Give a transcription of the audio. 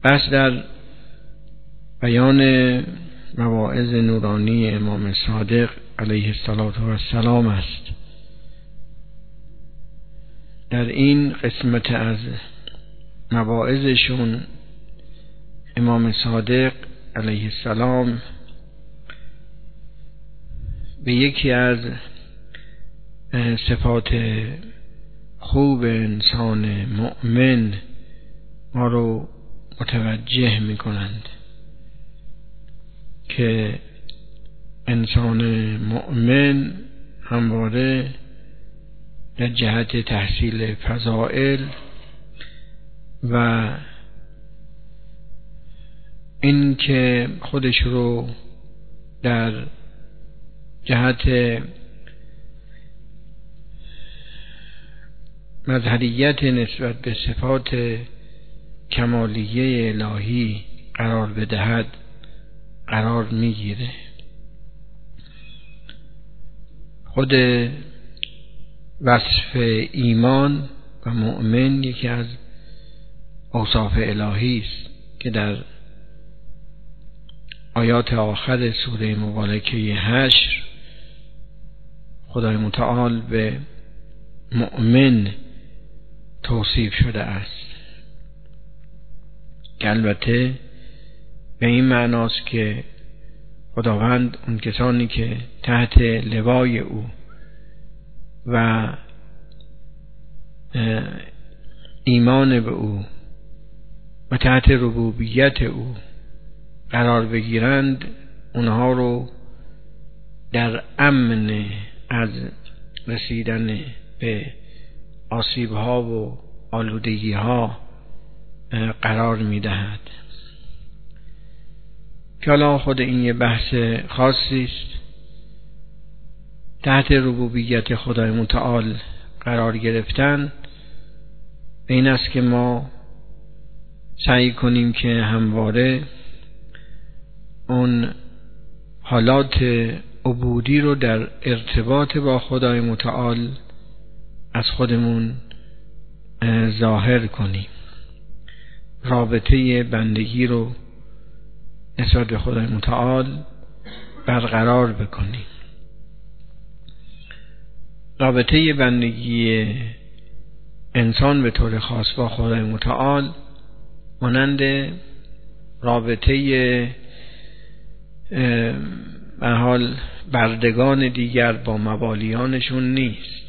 بس در بیان مواعظ نورانی امام صادق علیه السلام است. در این قسمت از مواعظشون امام صادق علیه السلام به یکی از صفات خوب انسان مؤمن ما رو متوجه می کنند که انسان مؤمن همواره در جهت تحصیل فضائل و این که خودش رو در جهت مظهریت نسبت به صفات کمالیه الهی قرار بدهد قرار میگیره. خود وصف ایمان و مؤمن یکی از اوصاف الهی است که در آیات آخر سوره مبارکه حشر خدای متعال به مؤمن توصیف شده است که البته به این معناست که خداوند اون کسانی که تحت لوای او و ایمان به او و تحت ربوبیت او قرار بگیرند اونها رو در امن از رسیدن به آسیب‌ها و آلودگی‌ها قرار می‌دهد. که حالا خود این یه بحث خاصی است. تحت ربوبیت خدای متعال قرار گرفتن این است که ما سعی کنیم که همواره اون حالات عبودی رو در ارتباط با خدای متعال از خودمون ظاهر کنیم، رابطه بندگی رو نسبت به خدای متعال برقرار بکنیم. رابطه بندگی انسان به طور خاص با خدای متعال مانند رابطه به حال بردگان دیگر با موالیانشون نیست.